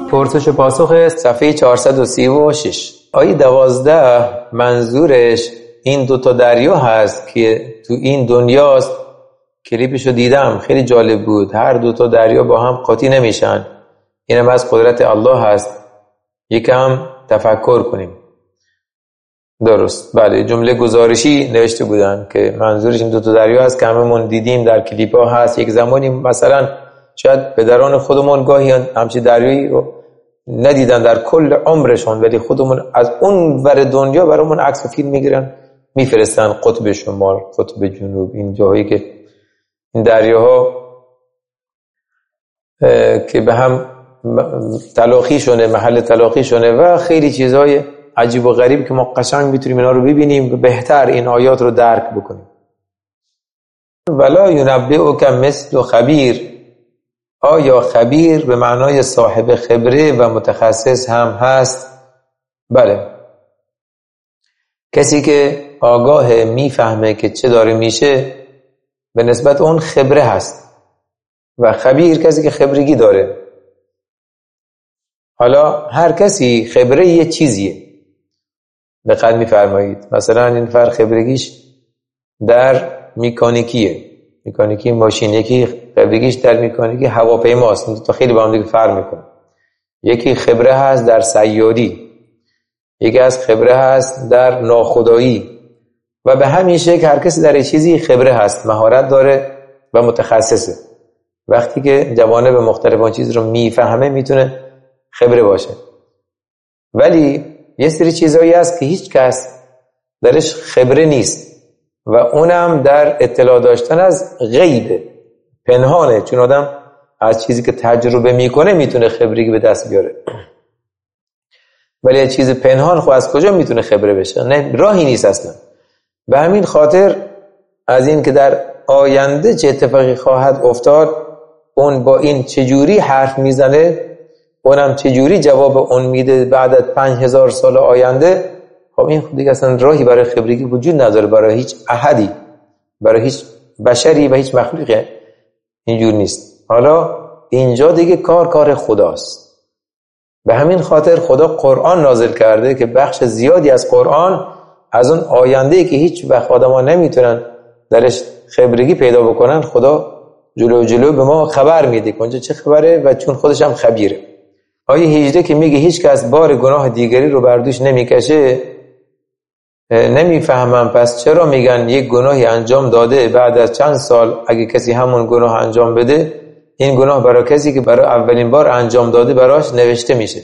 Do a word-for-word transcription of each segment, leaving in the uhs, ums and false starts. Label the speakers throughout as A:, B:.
A: پرسش و پاسخ صفحه چهارصد و سی و شش. آیه دوازده منظورش این دوتا دریا هست که تو این دنیاست. کلیپشو دیدم، خیلی جالب بود. هر دوتا دریا با هم قاطی نمیشن. اینم از قدرت الله هست. یکم تفکر کنیم. درست، بله، جمله گزارشی نوشته بودن که منظورش این دوتا دریا هست که هممون دیدیم، در کلیپ ها هست. یک زمانی مثلا شاید پدران خودمون گاهی همچین دریایی رو ندیدن در کل عمرشون، ولی خودمون از اون ور دنیا برامون عکس و فیلم میگیرن میفرستن. قطب شمال، قطب جنوب، این جاهایی که این دریاها که به هم تلاقی شونه، محل تلاقی شونه و خیلی چیزهای عجیب و غریب که ما قشنگ میتونیم اینا رو ببینیم و بهتر این آیات رو درک بکنیم. ولا ینبئک مثل خبیر، آیا خبیر به معنای صاحب خبره و متخصص هم هست؟ بله، کسی که آگاه میفهمه که چه داره میشه به نسبت اون خبره هست و خبیر کسی که خبرگی داره. حالا هر کسی خبره یه چیزیه. دقت میفرمایید مثلا این فرق خبرگیش در مکانیکیه، مکانیکی ماشین، یکی خبرگیش در مکانیکی هواپیماست. تو خیلی با هم دیگه فرق میکنه. یکی خبره هست در سیاری، یکی از خبره هست در ناخودآیی و به همین شکل هر کسی در چیزی خبره هست، مهارت داره و متخصصه. وقتی که جوانب مختلف اون چیز رو میفهمه میتونه خبره باشه. ولی یه سری چیزایی هست که هیچ کس درش خبره نیست و اونم در اطلاع داشتن از غیبه، پنهانه، چون آدم از چیزی که تجربه میکنه میتونه خبرگی به دست بیاره. ولی یه چیز پنهان خب از کجا میتونه خبره بشه؟ نه، راهی نیست اصلا. به همین خاطر از این که در آینده چه اتفاقی خواهد افتاد، اون با این چجوری حرف میزنه، اونم چجوری جواب اون میده بعد از پنج هزار سال آینده، خب این خود دیگه اصلا راهی برای خبرگی وجود نداره، برای هیچ احدی، برای هیچ بشری و هیچ مخلوقی اینجور نیست. حالا اینجا دیگه کار کار خداست. به همین خاطر خدا قرآن نازل کرده که بخش زیادی از قرآن از اون آینده‌ای که هیچ وقت آدم‌ها نمیتونن درش خبرگی پیدا بکنن، خدا جلو جلو به ما خبر میده که اونجا چه خبره و چون خودش هم خبیره. آیه هجده که میگه هیچ کس بار گناه دیگری رو بر دوش نمیکشه، نمیفهمم پس چرا میگن یک گناهی انجام داده بعد از چند سال اگه کسی همون گناه انجام بده، این گناه برای کسی که برای اولین بار انجام داده براش نوشته میشه.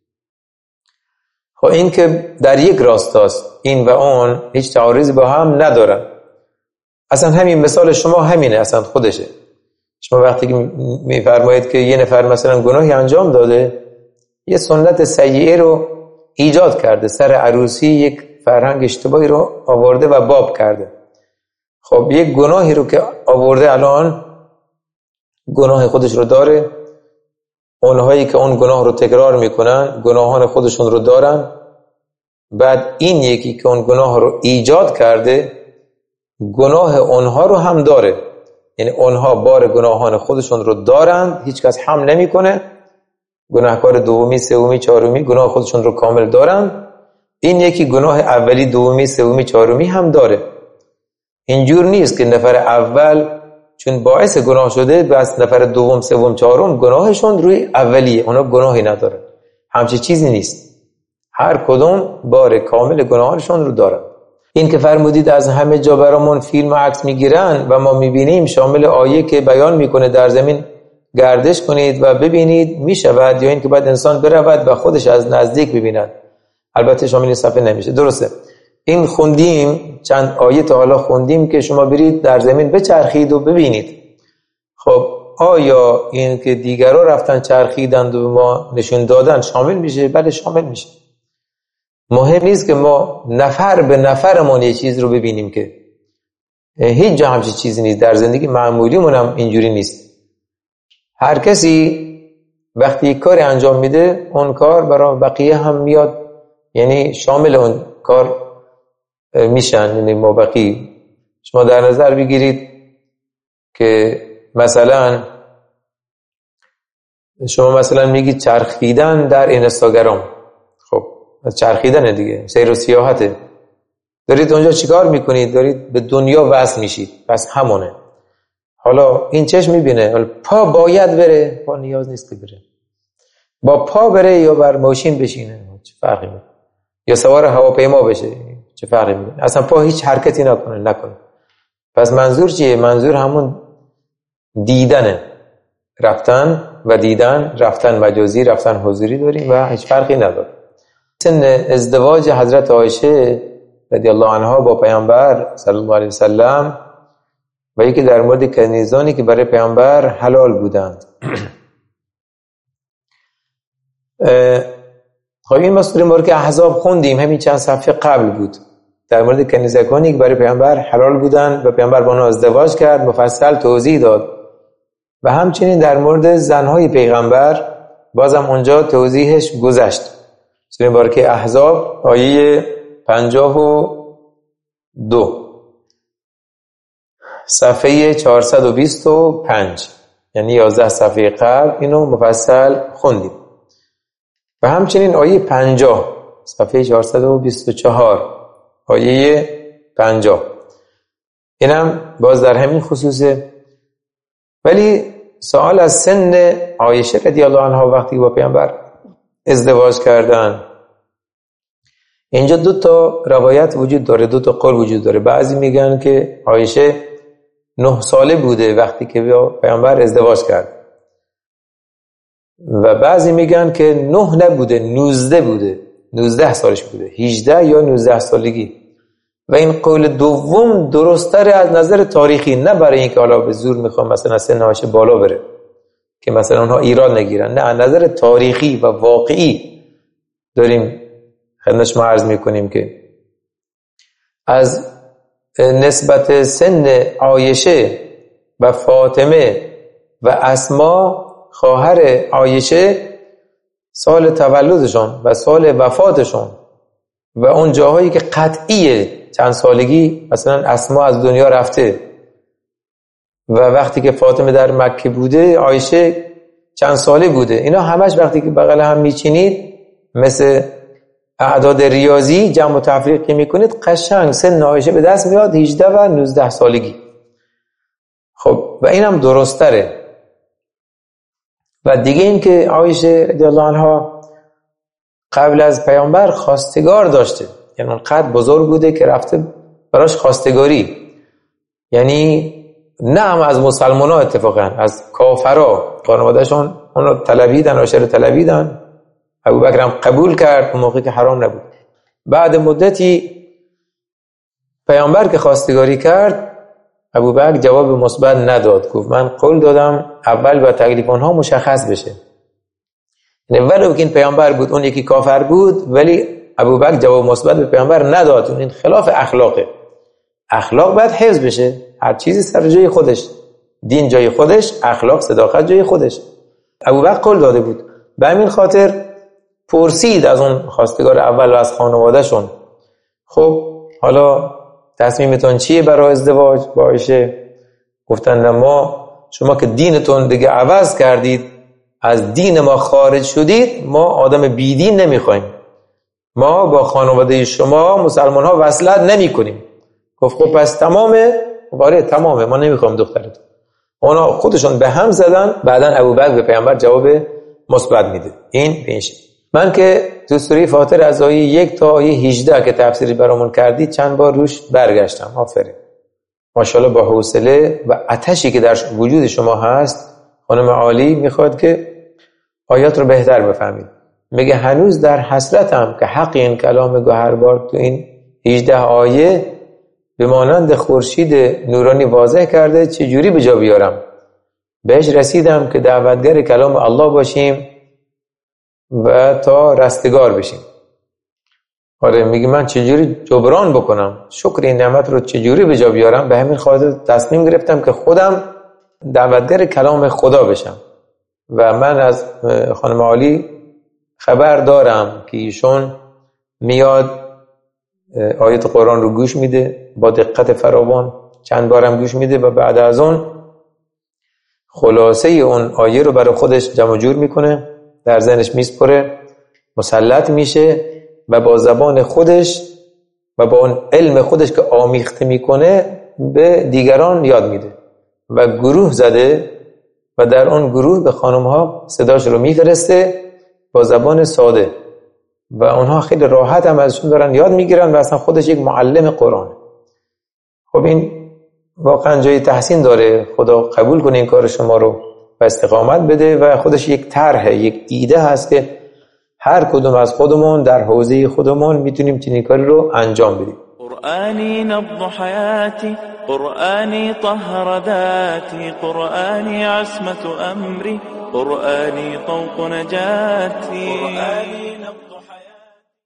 A: خب این که در یک راستاست، این و اون هیچ تعارضی با هم ندارن. اصلا همین مثال شما همینه، اصلا خودشه. شما وقتی که میفرمایید که یه نفر مثلا گناهی انجام داده، یه سنت سیئه رو ایجاد کرده، سر عروسی یک فرهنگ اشتباهی رو آورده و باب کرده. خب یک گناهی رو که آورده الان گناه خودش رو داره، اونهایی که اون گناه رو تکرار میکنن گناهان خودشون رو دارن. بعد این یکی که اون گناه رو ایجاد کرده گناه اونها رو هم داره، یعنی اونها بار گناهان خودشون رو دارن، هیچ کس حمل نمیکنه. گناهکار دومی، سومی، چهارمی گناه خودشون رو کامل دارن. این یکی گناه اولی، دومی، سومی، چهارمی هم داره. اینجور نیست که نفر اول چون باعث گناه شده بس نفر دوم، سوم، چهارم گناهشون روی اولیه، اونا گناهی ندارن. همچین چیزی نیست. هر کدوم بار کامل گناهانشون رو دارن. این که فرمودید از همه جا برامون فیلم و عکس میگیرن و ما میبینیم، شامل آیه که بیان میکنه در زمین گردش کنید و ببینید میشود، یا این که باید انسان برود و خودش از نزدیک ببیند. البته شامل این صفحه نمیشه. درسته، این خوندیم، چند آیه تا حالا خوندیم که شما برید در زمین بچرخید و ببینید. خب آیا این که دیگرها رفتن چرخیدند و ما نشون دادن شامل میشه؟ بله شامل میشه. مهم نیست که ما نفر به نفرمون یه چیز رو ببینیم، که هیچ جا همچین چیزی نیست. در زندگی معمولیمون هم اینجوری نیست. هر کسی وقتی یک کاری انجام میده اون کار برای بقیه هم میاد، یعنی شامل اون کار میشن، یعنی مابقی. شما در نظر بگیرید که مثلا شما مثلا میگید چرخیدن در اینستاگرام، خب چرخیدن دیگه، سیر و سیاحته. دارید اونجا چیکار میکنید؟ دارید به دنیا وصل میشید، پس همونه. حالا این چشم میبینه، پا باید بره، پا نیاز نیست که بره. با پا بره یا بر ماشین بشینه چه فرقی میکنه؟ یا سوار هواپیما بشه چه فرقی میکنه؟ اصلا پا هیچ حرکتی نکنه نکنه. پس منظور چیه؟ منظور همون دیدنه، رفتن و دیدن، رفتن مجازی، رفتن حضوری داریم و هیچ فرقی نداره. سن ازدواج حضرت عایشه رضی الله عنها با پیامبر صلی الله علیه وسلم و یکی در مورد کنیزانی که برای پیامبر حلال بودند. خب این مسئله مورد که احزاب خوندیم، همین چند صفحه قبل بود، در مورد کنیزکانی که برای پیامبر حلال بودند و پیامبر با آنها ازدواج کرد، مفصل توضیح داد. و همچنین در مورد زنهای پیغمبر بازم اونجا توضیحش گذشت. سوره مبارکه احزاب آیه پنجاه و دو صفحه چهارصد و بیست و پنج، یعنی یازده صفحه قبل اینو مفصل خوندیم. و همچنین آیه پنجاه صفحه چهارصد و بیست و چهار آیه پنجاه، اینم باز در همین خصوصه. ولی سوال از سن عایشه رضی الله عنها وقتی با پیامبر ازدواج کردن، اینجا دو تا روایت وجود داره، دو تا قول وجود داره. بعضی میگن که عایشه نه ساله بوده وقتی که با پیامبر ازدواج کرد و بعضی میگن که نه نبوده، نوزده بوده، نوزده سالش بوده، هجده یا نوزده سالگی. و این قول دوم درست‌تر از نظر تاریخی، نه برای اینکه حالا به زور میخوام مثلا سن عایشه بالا بره که مثلا اونها ایراد نگیرن، نه، از نظر تاریخی و واقعی داریم خدمت شما عرض میکنیم که از نسبت سن عایشه و فاطمه و اسما خواهر عایشه، سال تولدشون و سال وفاتشون و اون جاهایی که قطعیه چند سالگی مثلا اسما از دنیا رفته و وقتی که فاطمه در مکه بوده عایشه چند ساله بوده، اینا همش وقتی که بغل هم میچینید مثل اعداد ریاضی جمع و تفریق که میکنید قشنگ سن عایشه به دست میاد هجده و نوزده سالگی. خب و اینم درست تره. و دیگه این که عایشه رضی الله عنها قبل از پیامبر خواستگار داشته، یعنی اونقدر بزرگ بوده که رفته براش خواستگاری، یعنی نه هم از مسلمان ها، اتفاقا از کافرها خانوادهشون اونو طلبیدن، عایشه طلبیدن، ابوبکر هم قبول کرد اون موقع که حرام نبود. بعد مدتی پیامبر که خواستگاری کرد، ابوبکر جواب مثبت نداد، گفت من قول دادم اول با تکلیف اونها مشخص بشه. یعنی ولو که این پیامبر بود اون یکی کافر بود، ولی ابوبکر جواب مثبت به پیامبر نداد. این خلاف اخلاقه. اخلاق باید حفظ بشه، هر چیزی سر جای خودش، دین جای خودش، اخلاق صداقت جای خودش. ابوبکر قول داده بود، به همین خاطر پرسید از اون خواستگار اول و از خانوادهشون، خب حالا تصمیمتون چیه برای ازدواج با عایشه؟ گفتن ما، شما که دینتون دیگه عوض کردید، از دین ما خارج شدید، ما آدم بیدین نمیخوایم، ما با خانواده شما مسلمان ها وصلت نمی کنیم. گفت خب پس تمامه؟ باره تمامه، ما نمیخوایم دخترتون. اونا خودشون به هم زدن. بعدن ابوبکر به پیامبر جواب مثبت میده. این بینشه. من که تو سوره فاطر از آیه یک تا آیه هجده که تفسیری برامون کردید چند بار روش برگشتم. آفرین، ماشاءالله با حوصله و آتشی که در وجود شما هست. خانم عالی میخواد که آیات رو بهتر بفهمید. میگه هنوز در حسرتم که حق این کلام گوهربار تو این هجده آیه به مانند خورشید نورانی واضح کرده، چجوری به جا بیارم؟ بهش رسیدم که دعوتگر کلام الله باشیم و تا رستگار بشیم. آره، میگه من چجوری جبران بکنم، شکر این نعمت رو چجوری به جا بیارم؟ به همین خاطر تصمیم گرفتم که خودم دعوتگر کلام خدا بشم. و من از خانم عالی خبر دارم که ایشون میاد آیت قرآن رو گوش میده با دقت فراوان، چند بارم گوش میده و بعد از اون خلاصه اون آیه رو برای خودش جمع جور میکنه، در ذهنش میسپره، مسلط میشه و با زبان خودش و با اون علم خودش که آمیخته میکنه به دیگران یاد میده و گروه زده و در اون گروه به خانمها صداش رو میفرسته با زبان ساده و اونها خیلی راحت هم ازشون دارن یاد میگیرن و اصلا خودش یک معلم قرآن. خب این واقعا جای تحسین داره، خدا قبول کنه این کار شما رو و استقامت بده و خودش یک طرح، یک ایده هست که هر کدوم از خودمون در حوزه خودمون میتونیم چنین کاری رو انجام بدیم.
B: قرآنی نبض حیاتی، قرآنی طهر ذاتی، قرآنی عصمت امری، قرآنی طوق نجاتی.